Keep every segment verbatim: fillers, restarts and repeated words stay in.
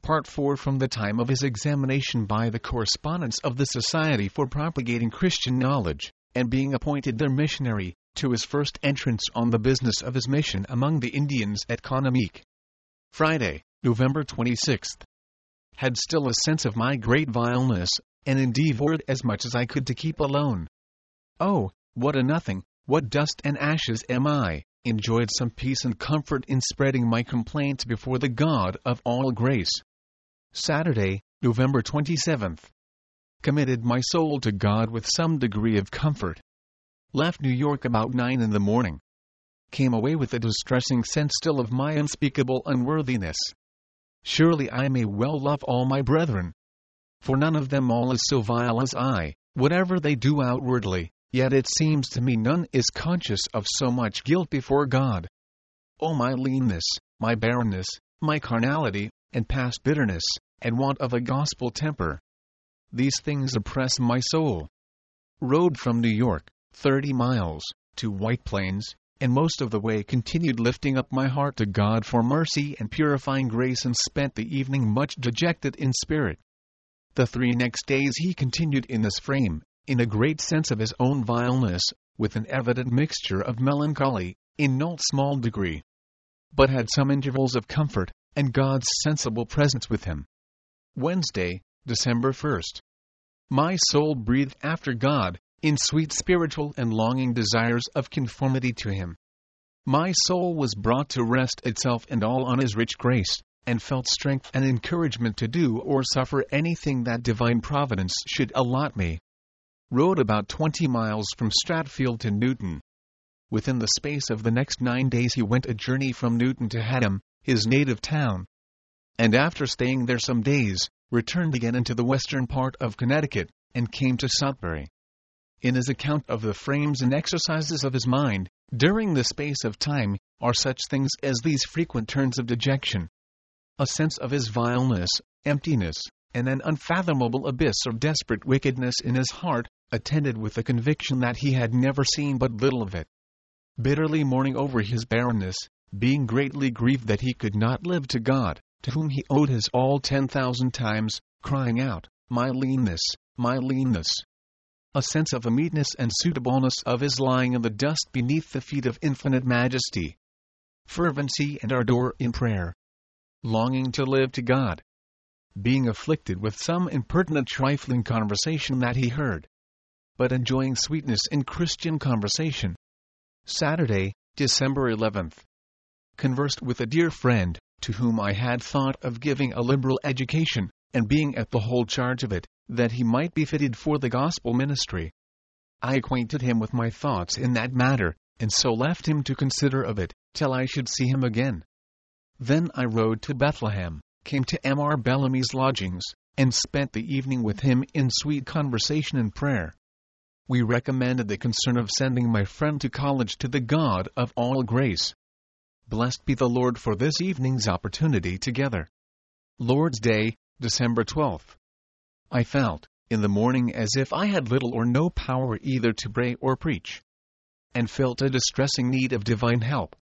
Part four. From the time of his examination by the correspondents of the Society for Propagating Christian Knowledge, and being appointed their missionary, to his first entrance on the business of his mission among the Indians at Konamik. Friday, November twenty-sixth. Had still a sense of my great vileness, and endeavored as much as I could to keep alone. Oh, what a nothing, what dust and ashes am I! Enjoyed some peace and comfort in spreading my complaints before the God of all grace. Saturday, November twenty-seventh. Committed my soul to God with some degree of comfort. Left New York about nine in the morning. Came away with a distressing sense still of my unspeakable unworthiness. Surely I may well love all my brethren, for none of them all is so vile as I, whatever they do outwardly, yet it seems to me none is conscious of so much guilt before God. O my leanness, my barrenness, my carnality, and past bitterness, and want of a gospel temper. These things oppress my soul. Rode from New York, thirty miles, to White Plains, and most of the way continued lifting up my heart to God for mercy and purifying grace, and spent the evening much dejected in spirit. The three next days he continued in this frame, in a great sense of his own vileness, with an evident mixture of melancholy, in no small degree, but had some intervals of comfort, and God's sensible presence with him. Wednesday, December first. My soul breathed after God, in sweet spiritual and longing desires of conformity to him. My soul was brought to rest itself and all on his rich grace, and felt strength and encouragement to do or suffer anything that divine providence should allot me. Rode about twenty miles from Stratfield to Newton. Within the space of the next nine days he went a journey from Newton to Haddam, his native town, and after staying there some days, returned again into the western part of Connecticut, and came to Sudbury. In his account of the frames and exercises of his mind, during the space of time, are such things as these frequent turns of dejection, a sense of his vileness, emptiness, and an unfathomable abyss of desperate wickedness in his heart, attended with the conviction that he had never seen but little of it. Bitterly mourning over his barrenness, being greatly grieved that he could not live to God, to whom he owed his all ten thousand times, crying out, My leanness, my leanness. A sense of the meetness and suitableness of his lying in the dust beneath the feet of infinite majesty. Fervency and ardor in prayer. Longing to live to God. Being afflicted with some impertinent trifling conversation that he heard, but enjoying sweetness in Christian conversation. Saturday, December eleventh. Conversed with a dear friend, to whom I had thought of giving a liberal education, and being at the whole charge of it, that he might be fitted for the gospel ministry. I acquainted him with my thoughts in that matter, and so left him to consider of it, till I should see him again. Then I rode to Bethlehem, came to M R Bellamy's lodgings, and spent the evening with him in sweet conversation and prayer. We recommended the concern of sending my friend to college to the God of all grace. Blessed be the Lord for this evening's opportunity together. Lord's Day, December twelfth. I felt, in the morning, as if I had little or no power either to pray or preach, and felt a distressing need of divine help.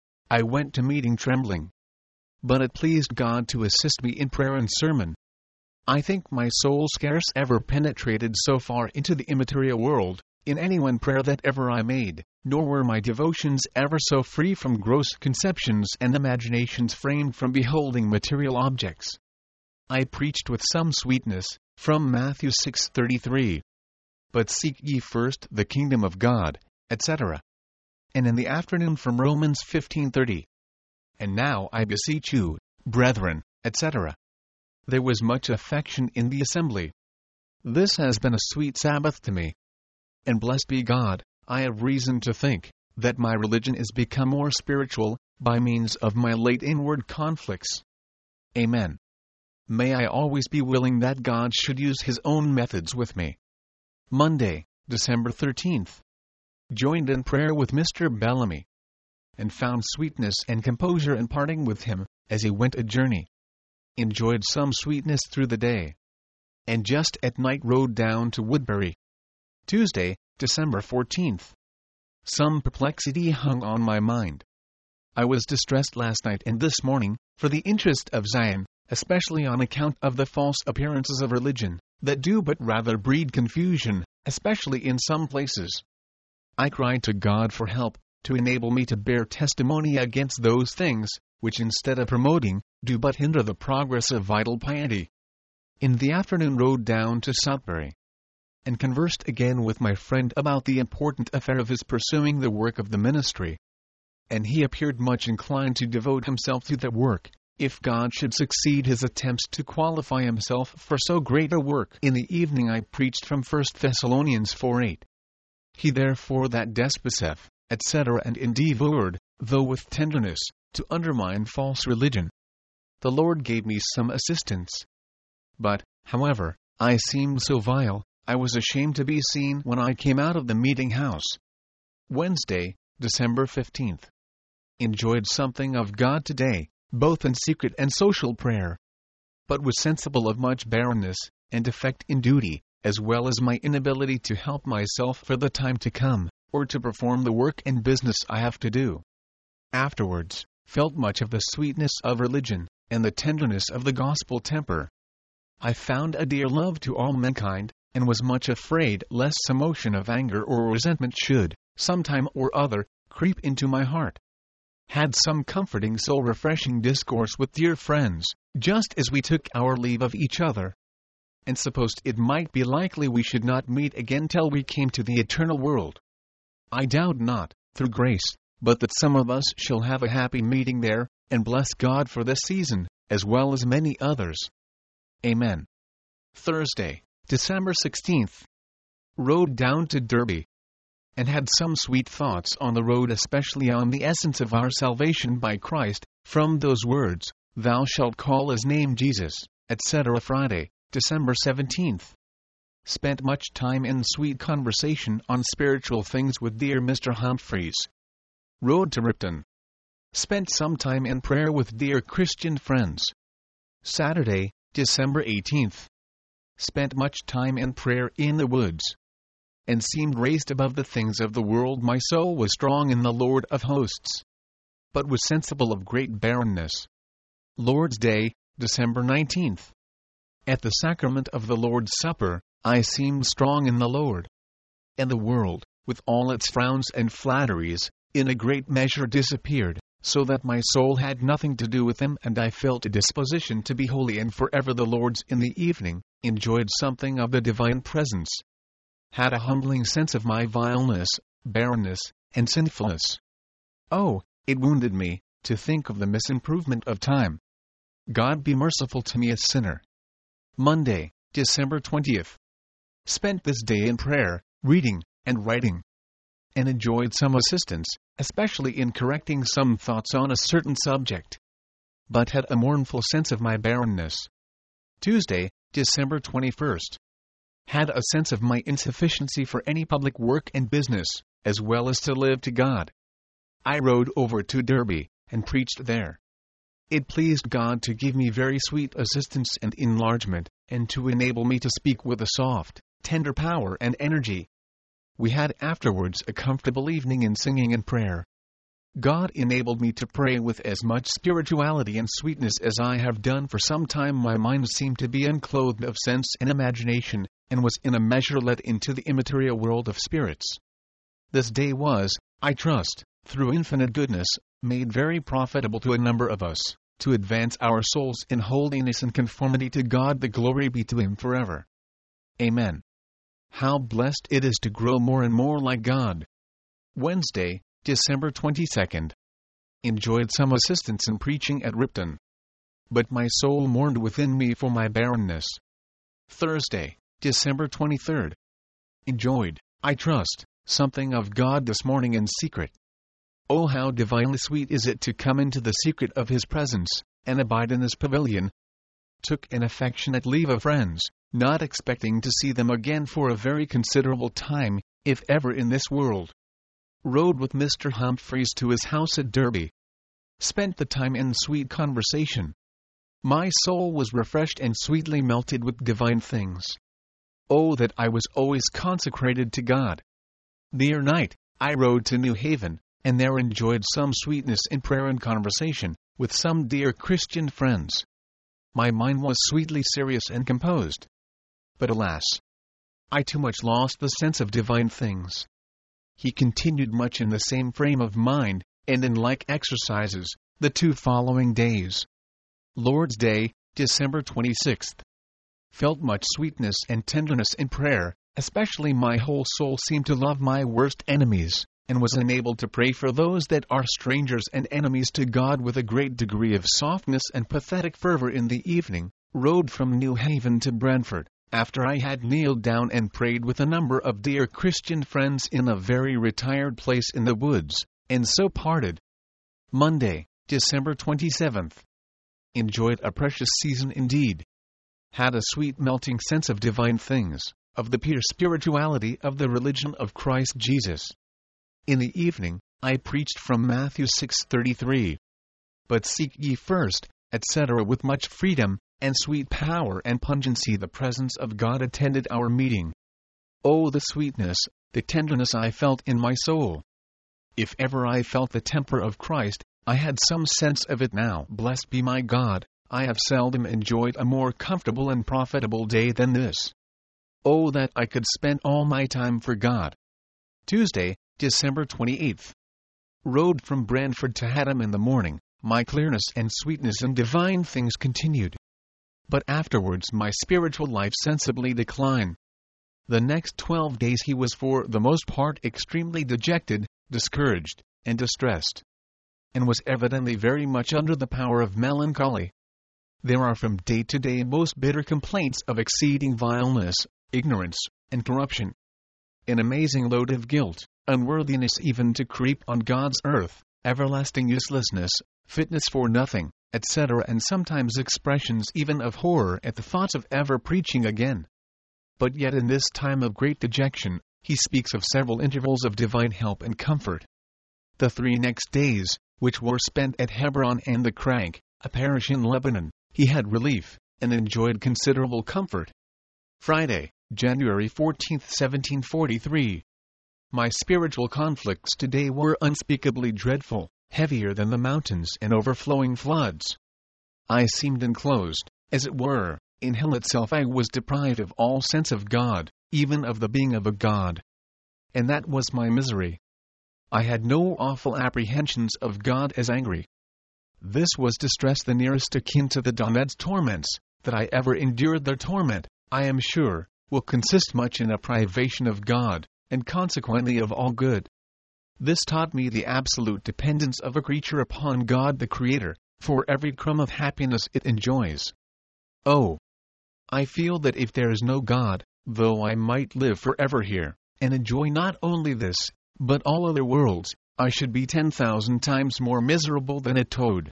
I went to meeting trembling, but it pleased God to assist me in prayer and sermon. I think my soul scarce ever penetrated so far into the immaterial world, in any one prayer that ever I made, nor were my devotions ever so free from gross conceptions and imaginations framed from beholding material objects. I preached with some sweetness, from Matthew six thirty-three. But seek ye first the kingdom of God, et cetera. And in the afternoon from Romans fifteen thirty. And now I beseech you, brethren, et cetera. There was much affection in the assembly. This has been a sweet Sabbath to me. And blessed be God, I have reason to think that my religion is become more spiritual, by means of my late inward conflicts. Amen. May I always be willing that God should use his own methods with me. Monday, December thirteenth. Joined in prayer with Mister Bellamy, and found sweetness and composure in parting with him, as he went a journey. Enjoyed some sweetness through the day, and just at night rode down to Woodbury. Tuesday, December fourteenth. Some perplexity hung on my mind. I was distressed last night and this morning, for the interest of Zion, especially on account of the false appearances of religion, that do but rather breed confusion, especially in some places. I cried to God for help, to enable me to bear testimony against those things, which instead of promoting, do but hinder the progress of vital piety. In the afternoon rode down to Sudbury, and conversed again with my friend about the important affair of his pursuing the work of the ministry. And he appeared much inclined to devote himself to that work, if God should succeed his attempts to qualify himself for so great a work. In the evening I preached from First Thessalonians four eight. He therefore that despiceth, et cetera and endeavored, though with tenderness, to undermine false religion. The Lord gave me some assistance. But, however, I seemed so vile, I was ashamed to be seen when I came out of the meeting house. Wednesday, December fifteenth. Enjoyed something of God today, both in secret and social prayer. But was sensible of much barrenness, and defect in duty, as well as my inability to help myself for the time to come, or to perform the work and business I have to do. Afterwards, felt much of the sweetness of religion, and the tenderness of the gospel temper. I found a dear love to all mankind, and was much afraid lest some motion of anger or resentment should, sometime or other, creep into my heart. Had some comforting soul-refreshing discourse with dear friends, just as we took our leave of each other, and supposed it might be likely we should not meet again till we came to the eternal world. I doubt not, through grace, but that some of us shall have a happy meeting there, and bless God for this season, as well as many others. Amen. Thursday, December sixteenth. Rode down to Derby, and had some sweet thoughts on the road, especially on the essence of our salvation by Christ, from those words, Thou shalt call his name Jesus, et cetera. Friday, December seventeenth. Spent much time in sweet conversation on spiritual things with dear Mister Humphreys. Rode to Ripton. Spent some time in prayer with dear Christian friends. Saturday, December eighteenth. Spent much time in prayer in the woods, and seemed raised above the things of the world. My soul was strong in the Lord of hosts, but was sensible of great barrenness. Lord's Day, December nineteenth. At the sacrament of the Lord's Supper, I seemed strong in the Lord, and the world, with all its frowns and flatteries, in a great measure disappeared, so that my soul had nothing to do with him, and I felt a disposition to be holy and forever the Lord's. In the evening, enjoyed something of the divine presence. Had a humbling sense of my vileness, barrenness, and sinfulness. Oh, it wounded me, to think of the misimprovement of time. God be merciful to me, a sinner. Monday, December twentieth. Spent this day in prayer, reading, and writing, and enjoyed some assistance, especially in correcting some thoughts on a certain subject, but had a mournful sense of my barrenness. Tuesday, December twenty-first. Had a sense of my insufficiency for any public work and business, as well as to live to God. I rode over to Derby, and preached there. It pleased God to give me very sweet assistance and enlargement, and to enable me to speak with a soft, tender power and energy. We had afterwards a comfortable evening in singing and prayer. God enabled me to pray with as much spirituality and sweetness as I have done for some time. My mind seemed to be unclothed of sense and imagination, and was in a measure let into the immaterial world of spirits. This day was, I trust, through infinite goodness, made very profitable to a number of us, to advance our souls in holiness and conformity to God. The glory be to him forever. Amen. How blessed it is to grow more and more like God. Wednesday, December twenty-second. Enjoyed some assistance in preaching at Ripton, but my soul mourned within me for my barrenness. Thursday, December twenty-third. Enjoyed, I trust, something of God this morning in secret. Oh, how divinely sweet is it to come into the secret of his presence, and abide in his pavilion. Took an affectionate leave of friends, not expecting to see them again for a very considerable time, if ever in this world. Rode with Mister Humphreys to his house at Derby. Spent the time in sweet conversation. My soul was refreshed and sweetly melted with divine things. Oh, that I was always consecrated to God. The ere night, I rode to New Haven, and there enjoyed some sweetness in prayer and conversation, with some dear Christian friends. My mind was sweetly serious and composed. But alas, I too much lost the sense of divine things. He continued much in the same frame of mind, and in like exercises, the two following days. Lord's Day, December twenty-sixth. Felt much sweetness and tenderness in prayer, especially my whole soul seemed to love my worst enemies, and was enabled to pray for those that are strangers and enemies to God with a great degree of softness and pathetic fervor. In the evening, rode from New Haven to Brentford, after I had kneeled down and prayed with a number of dear Christian friends in a very retired place in the woods, and so parted. Monday, December twenty-seventh. Enjoyed a precious season indeed. Had a sweet melting sense of divine things, of the pure spirituality of the religion of Christ Jesus. In the evening, I preached from Matthew six thirty-three. But seek ye first, et cetera with much freedom, and sweet power and pungency the presence of God attended our meeting. Oh, the sweetness, the tenderness I felt in my soul! If ever I felt the temper of Christ, I had some sense of it now. Blessed be my God, I have seldom enjoyed a more comfortable and profitable day than this. Oh, that I could spend all my time for God. Tuesday, December twenty-eighth. Rode from Brentford to Haddam in the morning. My clearness and sweetness in divine things continued. But afterwards my spiritual life sensibly declined. The next twelve days he was for the most part extremely dejected, discouraged, and distressed, and was evidently very much under the power of melancholy. There are from day to day most bitter complaints of exceeding vileness, ignorance, and corruption. An amazing load of guilt, unworthiness even to creep on God's earth, everlasting uselessness, fitness for nothing, et cetera, and sometimes expressions even of horror at the thoughts of ever preaching again. But yet in this time of great dejection, he speaks of several intervals of divine help and comfort. The three next days, which were spent at Hebron and the Crank, a parish in Lebanon, he had relief, and enjoyed considerable comfort. Friday, January fourteenth, seventeen forty-three. My spiritual conflicts today were unspeakably dreadful, heavier than the mountains and overflowing floods. I seemed enclosed, as it were, in hell itself. I was deprived of all sense of God, even of the being of a God. And that was my misery. I had no awful apprehensions of God as angry. This was distress the nearest akin to the Dawned's torments. That I ever endured their torment, I am sure, will consist much in a privation of God, and consequently of all good. This taught me the absolute dependence of a creature upon God the Creator, for every crumb of happiness it enjoys. Oh! I feel that if there is no God, though I might live forever here, and enjoy not only this, but all other worlds, I should be ten thousand times more miserable than a toad.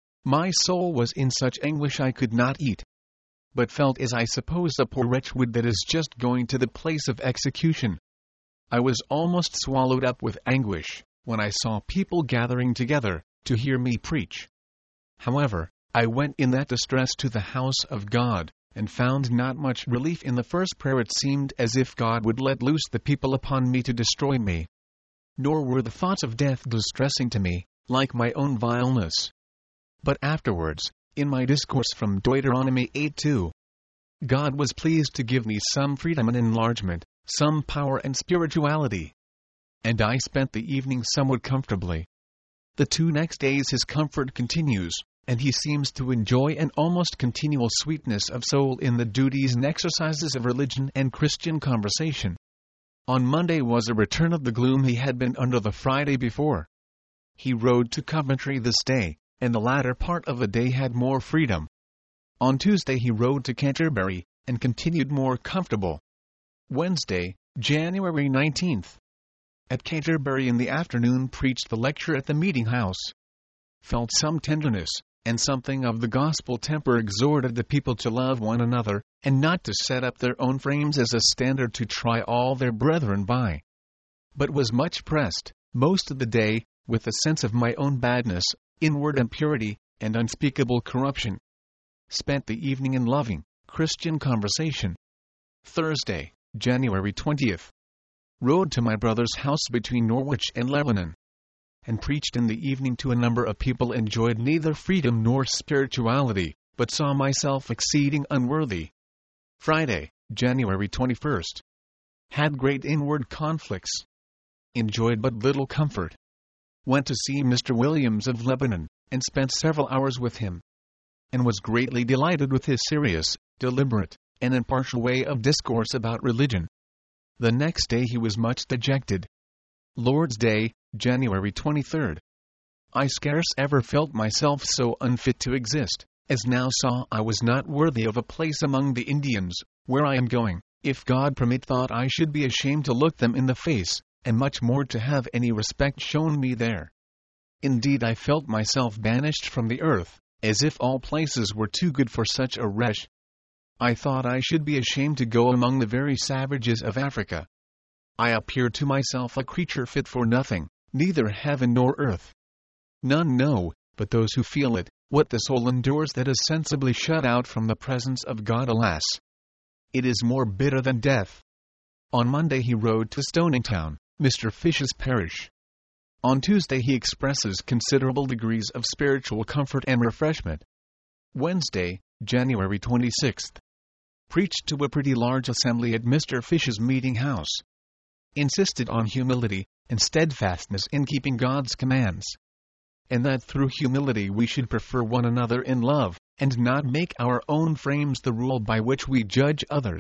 My soul was in such anguish I could not eat, but felt as I suppose a poor wretch would that is just going to the place of execution. I was almost swallowed up with anguish, when I saw people gathering together, to hear me preach. However, I went in that distress to the house of God, and found not much relief in the first prayer. It seemed as if God would let loose the people upon me to destroy me. Nor were the thoughts of death distressing to me, like my own vileness. But afterwards, in my discourse from Deuteronomy eight two, God was pleased to give me some freedom and enlargement, some power and spirituality. And I spent the evening somewhat comfortably. The two next days his comfort continues, and he seems to enjoy an almost continual sweetness of soul in the duties and exercises of religion and Christian conversation. On Monday was a return of the gloom he had been under the Friday before. He rode to Coventry this day, and the latter part of the day had more freedom. On Tuesday he rode to Canterbury, and continued more comfortable. Wednesday, January nineteenth. At Canterbury in the afternoon preached the lecture at the meeting house. Felt some tenderness, and something of the gospel temper. Exhorted the people to love one another, and not to set up their own frames as a standard to try all their brethren by. But was much pressed, most of the day, with a sense of my own badness, inward impurity, and unspeakable corruption. Spent the evening in loving, Christian conversation. Thursday, January twentieth. Rode to my brother's house between Norwich and Lebanon, and preached in the evening to a number of people. Enjoyed neither freedom nor spirituality, but saw myself exceeding unworthy. Friday, January twenty-first. Had great inward conflicts. Enjoyed but little comfort. Went to see Mister Williams of Lebanon, and spent several hours with him, and was greatly delighted with his serious, deliberate, and impartial way of discourse about religion. The next day he was much dejected. Lord's Day, January twenty-third. I scarce ever felt myself so unfit to exist, as now saw I was not worthy of a place among the Indians, where I am going. If God permit, thought I should be ashamed to look them in the face, and much more to have any respect shown me there. Indeed, I felt myself banished from the earth, as if all places were too good for such a wretch. I thought I should be ashamed to go among the very savages of Africa. I appeared to myself a creature fit for nothing, neither heaven nor earth. None know, but those who feel it, what the soul endures that is sensibly shut out from the presence of God. Alas! It is more bitter than death. On Monday he rode to Stoningtown, Mister Fish's parish. On Tuesday he expresses considerable degrees of spiritual comfort and refreshment. Wednesday, January twenty-sixth. Preached to a pretty large assembly at Mister Fish's meeting house. Insisted on humility, and steadfastness in keeping God's commands, and that through humility we should prefer one another in love, and not make our own frames the rule by which we judge others.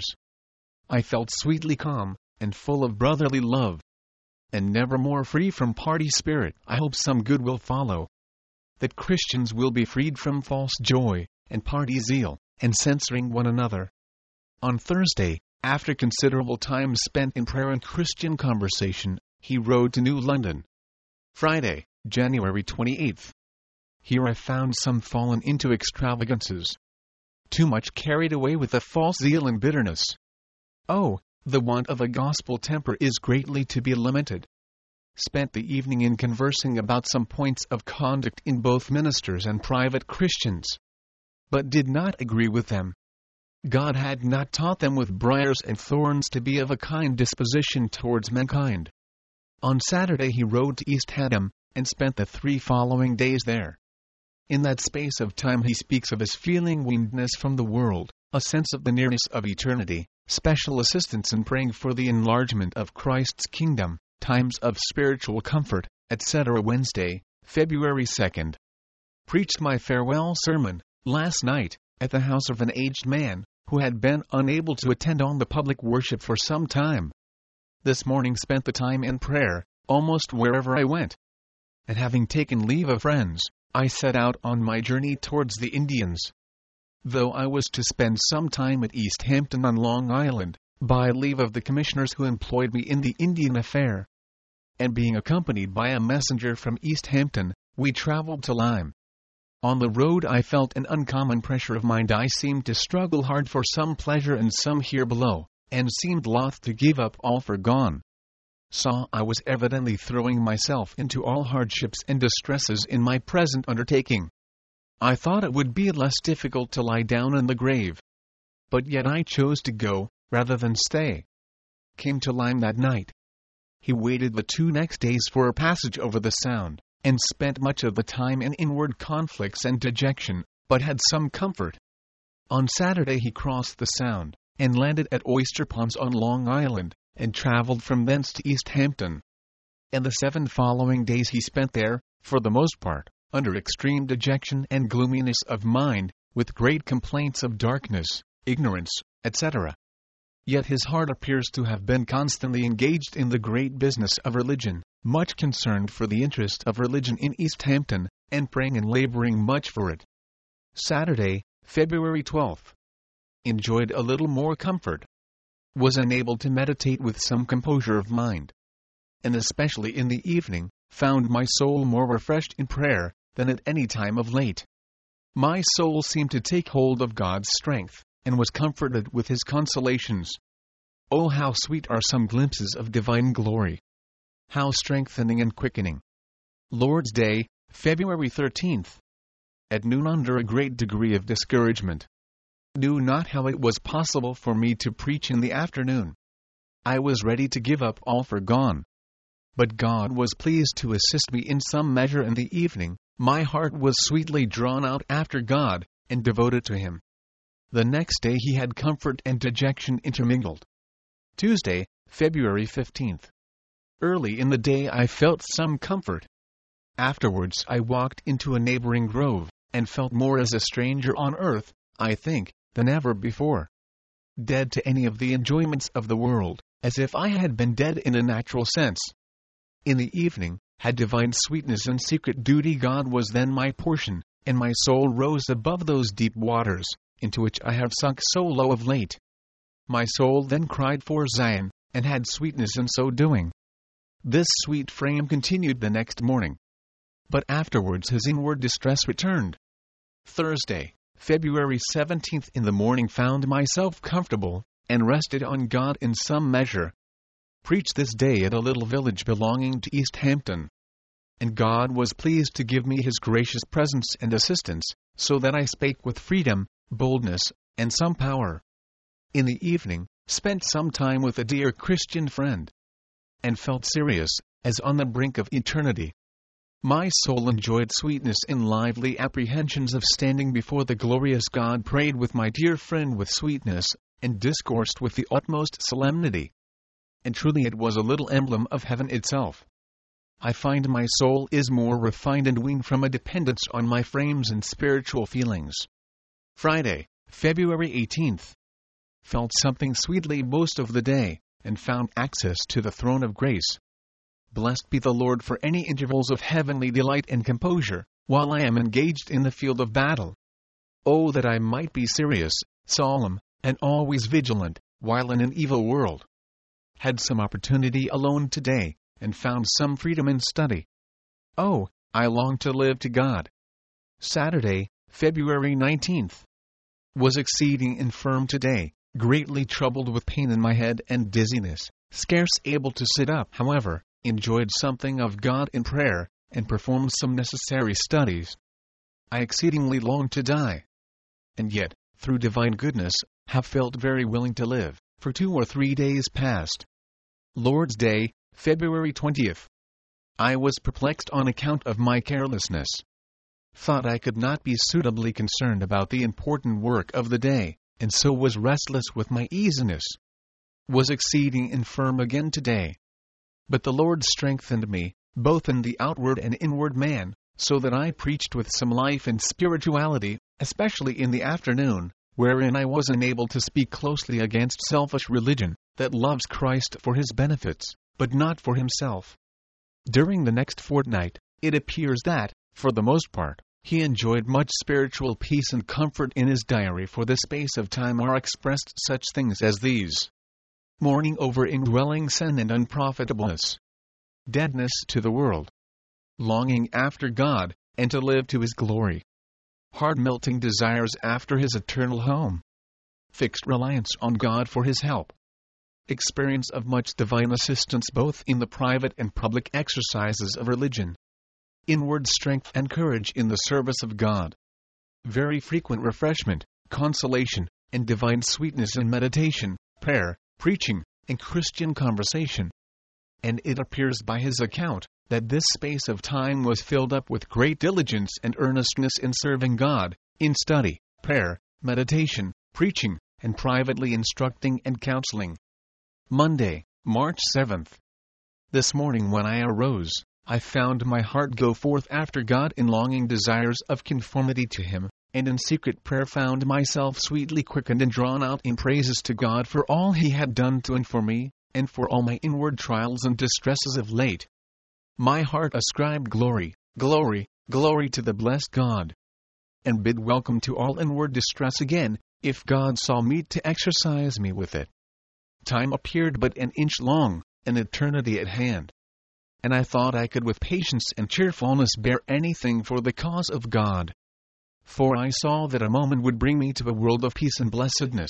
I felt sweetly calm, and full of brotherly love, and never more free from party spirit. I hope some good will follow, that Christians will be freed from false joy, and party zeal, and censoring one another. On Thursday, after considerable time spent in prayer and Christian conversation, he rode to New London. Friday, January twenty-eighth. Here I found some fallen into extravagances, too much carried away with a false zeal and bitterness. Oh, the want of a gospel temper is greatly to be lamented. Spent the evening in conversing about some points of conduct in both ministers and private Christians, but did not agree with them. God had not taught them with briars and thorns to be of a kind disposition towards mankind. On Saturday he rode to East Haddam, and spent the three following days there. In that space of time he speaks of his feeling weanedness from the world, a sense of the nearness of eternity, special assistance in praying for the enlargement of Christ's kingdom, times of spiritual comfort, et cetera. Wednesday, February second. Preached my farewell sermon, last night, at the house of an aged man, who had been unable to attend on the public worship for some time. This morning spent the time in prayer, almost wherever I went. And having taken leave of friends, I set out on my journey towards the Indians. Though I was to spend some time at East Hampton on Long Island, by leave of the commissioners who employed me in the Indian affair, and being accompanied by a messenger from East Hampton, we traveled to Lyme. On the road I felt an uncommon pressure of mind. I seemed to struggle hard for some pleasure and some here below, and seemed loth to give up all for gone. Saw I was evidently throwing myself into all hardships and distresses in my present undertaking. I thought it would be less difficult to lie down in the grave. But yet I chose to go, rather than stay. Came to Lyme that night. He waited the two next days for a passage over the Sound, and spent much of the time in inward conflicts and dejection, but had some comfort. On Saturday he crossed the Sound, and landed at Oyster Ponds on Long Island, and travelled from thence to East Hampton. And the seven following days he spent there, for the most part, under extreme dejection and gloominess of mind, with great complaints of darkness, ignorance, et cetera. Yet his heart appears to have been constantly engaged in the great business of religion, much concerned for the interest of religion in East Hampton, and praying and laboring much for it. Saturday, February twelfth. Enjoyed a little more comfort. Was enabled to meditate with some composure of mind, and especially in the evening, found my soul more refreshed in prayer than at any time of late. My soul seemed to take hold of God's strength, and was comforted with his consolations. Oh, how sweet are some glimpses of divine glory! How strengthening and quickening! Lord's Day, February thirteenth. At noon, under a great degree of discouragement. Knew not how it was possible for me to preach in the afternoon. I was ready to give up all for gone. But God was pleased to assist me in some measure in the evening. My heart was sweetly drawn out after God, and devoted to him. The next day he had comfort and dejection intermingled. Tuesday, February fifteenth. Early in the day I felt some comfort. Afterwards I walked into a neighboring grove, and felt more as a stranger on earth, I think, than ever before. Dead to any of the enjoyments of the world, as if I had been dead in a natural sense. In the evening, had divine sweetness and secret duty. God was then my portion, and my soul rose above those deep waters, into which I have sunk so low of late. My soul then cried for Zion, and had sweetness in so doing. This sweet frame continued the next morning. But afterwards his inward distress returned. Thursday, February seventeenth. In the morning found myself comfortable, and rested on God in some measure. Preached this day at a little village belonging to East Hampton. And God was pleased to give me his gracious presence and assistance, so that I spake with freedom, boldness, and some power. In the evening, spent some time with a dear Christian friend, and felt serious, as on the brink of eternity. My soul enjoyed sweetness in lively apprehensions of standing before the glorious God. Prayed with my dear friend with sweetness, and discoursed with the utmost solemnity. And truly it was a little emblem of heaven itself. I find my soul is more refined and weaned from a dependence on my frames and spiritual feelings. Friday, February eighteenth. Felt something sweetly most of the day, and found access to the throne of grace. Blessed be the Lord for any intervals of heavenly delight and composure, while I am engaged in the field of battle. Oh, that I might be serious, solemn, and always vigilant, while in an evil world. Had some opportunity alone today, and found some freedom in study. Oh, I long to live to God. Saturday, February nineteenth. Was exceeding infirm today, greatly troubled with pain in my head and dizziness, scarce able to sit up. However, enjoyed something of God in prayer, and performed some necessary studies. I exceedingly long to die. And yet, through divine goodness, have felt very willing to live, for two or three days past. Lord's Day, February twentieth. I was perplexed on account of my carelessness. Thought I could not be suitably concerned about the important work of the day, and so was restless with my easiness. Was exceeding infirm again today. But the Lord strengthened me, both in the outward and inward man, so that I preached with some life and spirituality, especially in the afternoon, wherein I was enabled to speak closely against selfish religion, that loves Christ for his benefits, but not for himself. During the next fortnight, it appears that, for the most part, he enjoyed much spiritual peace and comfort. In his diary for the space of time are expressed such things as these: mourning over indwelling sin and unprofitableness, deadness to the world, longing after God, and to live to his glory, heart-melting desires after his eternal home, fixed reliance on God for his help, experience of much divine assistance both in the private and public exercises of religion, inward strength and courage in the service of God, very frequent refreshment, consolation, and divine sweetness in meditation, prayer, preaching, and Christian conversation. And it appears by his account, that this space of time was filled up with great diligence and earnestness in serving God, in study, prayer, meditation, preaching, and privately instructing and counseling. Monday, March seventh. This morning when I arose, I found my heart go forth after God in longing desires of conformity to him, and in secret prayer found myself sweetly quickened and drawn out in praises to God for all he had done to and for me, and for all my inward trials and distresses of late. My heart ascribed glory, glory, glory to the blessed God, and bid welcome to all inward distress again, if God saw meet to exercise me with it. Time appeared but an inch long, an eternity at hand. And I thought I could with patience and cheerfulness bear anything for the cause of God. For I saw that a moment would bring me to a world of peace and blessedness.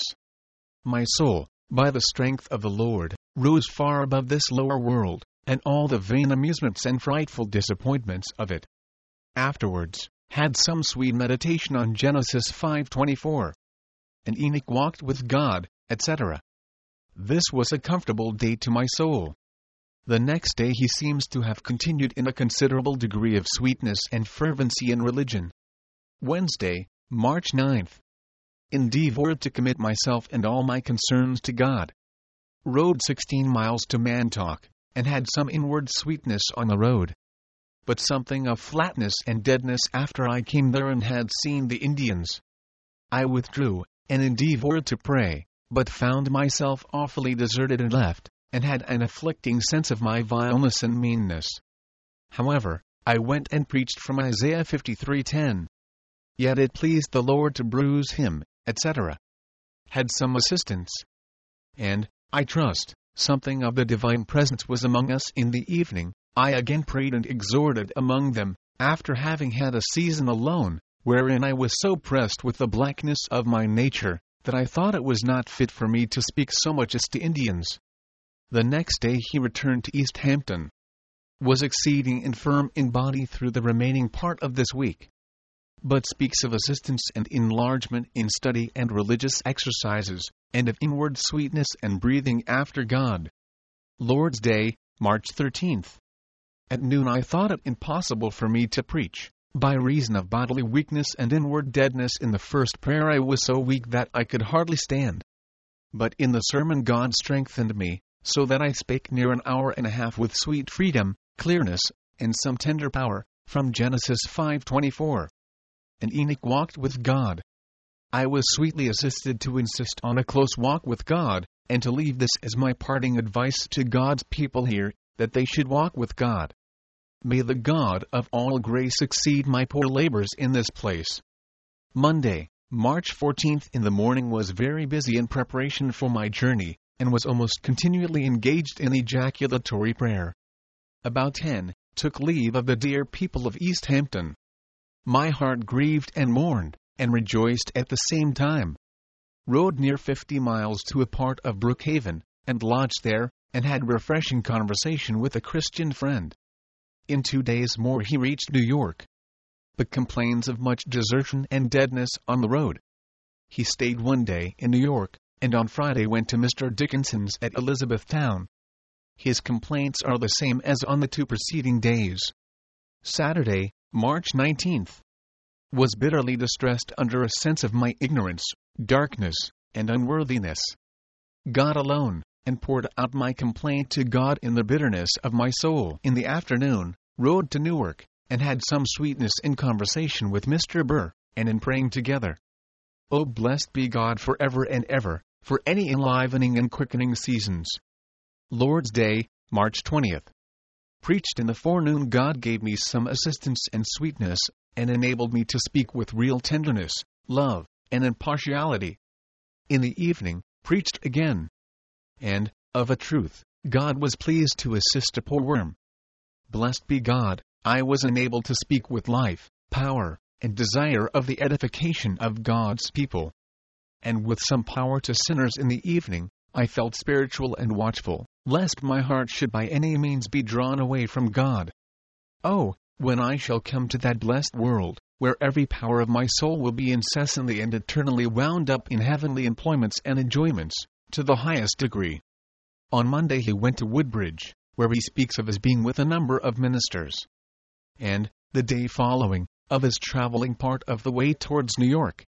My soul, by the strength of the Lord, rose far above this lower world, and all the vain amusements and frightful disappointments of it. Afterwards, had some sweet meditation on Genesis five twenty-four. And Enoch walked with God, et cetera. This was a comfortable day to my soul. The next day he seems to have continued in a considerable degree of sweetness and fervency in religion. Wednesday, March ninth. Endeavored to commit myself and all my concerns to God. Rode sixteen miles to Mantok, and had some inward sweetness on the road, but something of flatness and deadness after I came there and had seen the Indians. I withdrew, and endeavored to pray, but found myself awfully deserted and left, and had an afflicting sense of my vileness and meanness. However, I went and preached from Isaiah fifty-three ten. Yet it pleased the Lord to bruise him, et cetera. Had some assistance. And, I trust, something of the divine presence was among us in the evening. I again prayed and exhorted among them, after having had a season alone, wherein I was so pressed with the blackness of my nature, that I thought it was not fit for me to speak so much as to Indians. The next day he returned to East Hampton. Was exceeding infirm in body through the remaining part of this week, but speaks of assistance and enlargement in study and religious exercises, and of inward sweetness and breathing after God. Lord's Day, March thirteenth. At noon I thought it impossible for me to preach, by reason of bodily weakness and inward deadness. In the first prayer I was so weak that I could hardly stand. But in the sermon God strengthened me, so that I spake near an hour and a half with sweet freedom, clearness, and some tender power, from Genesis five twenty-four. And Enoch walked with God. I was sweetly assisted to insist on a close walk with God, and to leave this as my parting advice to God's people here, that they should walk with God. May the God of all grace succeed my poor labors in this place. Monday, March fourteenth. In the morning was very busy in preparation for my journey, and was almost continually engaged in ejaculatory prayer. About ten, took leave of the dear people of East Hampton. My heart grieved and mourned, and rejoiced at the same time. Rode near fifty miles to a part of Brookhaven, and lodged there, and had refreshing conversation with a Christian friend. In two days more he reached New York, but complains of much desertion and deadness on the road. He stayed one day in New York, and on Friday went to Mister Dickinson's at Elizabethtown. His complaints are the same as on the two preceding days. Saturday, March nineteenth. Was bitterly distressed under a sense of my ignorance, darkness, and unworthiness. God alone, and poured out my complaint to God in the bitterness of my soul. In the afternoon, rode to Newark, and had some sweetness in conversation with Mister Burr, and in praying together. O blessed be God for ever and ever, for any enlivening and quickening seasons. Lord's Day, March twentieth. Preached in the forenoon. God gave me some assistance and sweetness, and enabled me to speak with real tenderness, love, and impartiality. In the evening, preached again. And, of a truth, God was pleased to assist a poor worm. Blessed be God, I was enabled to speak with life, power, and desire of the edification of God's people. And with some power to sinners in the evening, I felt spiritual and watchful, lest my heart should by any means be drawn away from God. Oh, when I shall come to that blessed world, where every power of my soul will be incessantly and eternally wound up in heavenly employments and enjoyments, to the highest degree. On Monday he went to Woodbridge, where he speaks of his being with a number of ministers. And, the day following, of his traveling part of the way towards New York.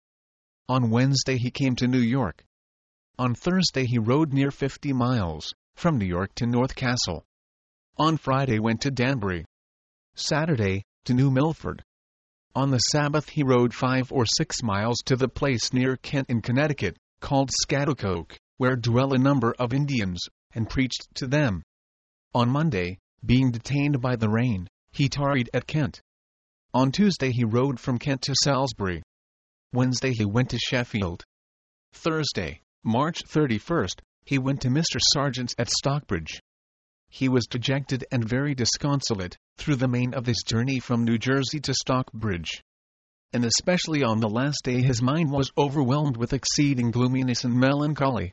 On Wednesday he came to New York. On Thursday he rode near fifty miles, from New York to North Castle. On Friday went to Danbury. Saturday, to New Milford. On the Sabbath he rode five or six miles to the place near Kent in Connecticut, called Scatucoke, where dwell a number of Indians, and preached to them. On Monday, being detained by the rain, he tarried at Kent. On Tuesday he rode from Kent to Salisbury. Wednesday he went to Sheffield. Thursday, March thirty-first, he went to Mister Sargent's at Stockbridge. He was dejected and very disconsolate, through the main of his journey from New Jersey to Stockbridge. And especially on the last day his mind was overwhelmed with exceeding gloominess and melancholy.